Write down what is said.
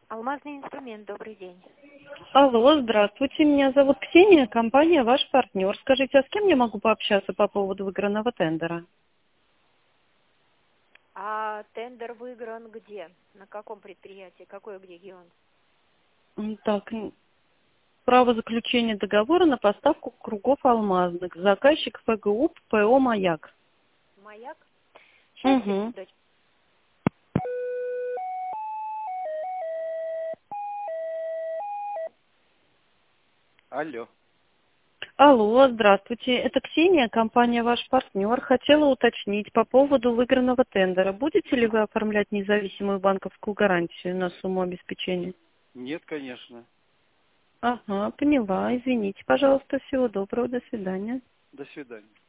Алмазный инструмент, добрый день. Алло, здравствуйте, меня зовут Ксения, компания «Ваш партнер». Скажите, а с кем я могу пообщаться по поводу выигранного тендера? А тендер выигран где? На каком предприятии? Какой регион? Так, право заключения договора на поставку кругов алмазных. Заказчик ФГУ ПО «Маяк». Маяк? Сейчас, Угу. секундочку. Алло. Алло, здравствуйте, это Ксения, компания «Ваш партнер». Хотела уточнить по поводу выигранного тендера. Будете ли вы оформлять независимую банковскую гарантию на сумму обеспечения? Нет, конечно. Ага, поняла. Извините, пожалуйста. Всего доброго. До свидания. До свидания.